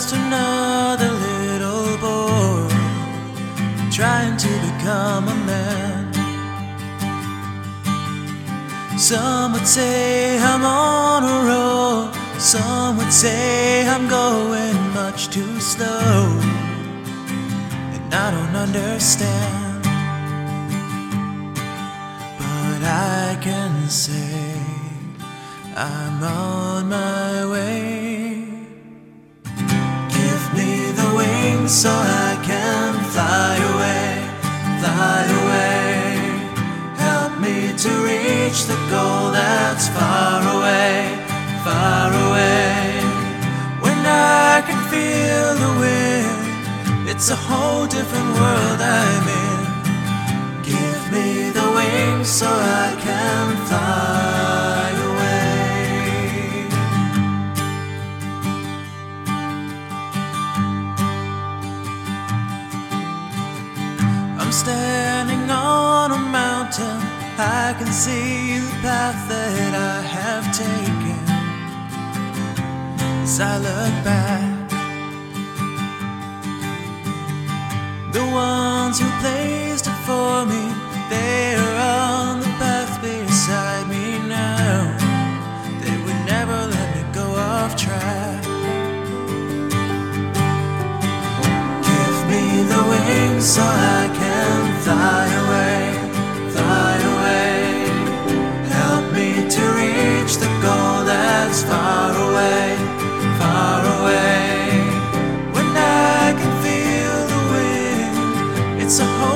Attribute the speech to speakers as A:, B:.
A: just another little boy trying to become a man. Some would say I'm on a roll, some would say I'm going much too slow, and I don't understand. But I can say I'm on my way. Give me the wings so I can fly away, fly away. Help me to reach the goal that's far away, far away. When I can feel the wind, it's a whole different world I'm in. Give me the wings so I can fly away. I'm standing on a mountain, I can see the path that I have taken. As I look back, the ones who placed it for me, they are on the path beside me now. They would never let me go off track. Give me the wings so I can fly away, fly away. Help me to reach the goal that's far away, far away. When I can feel the wind, it's a whole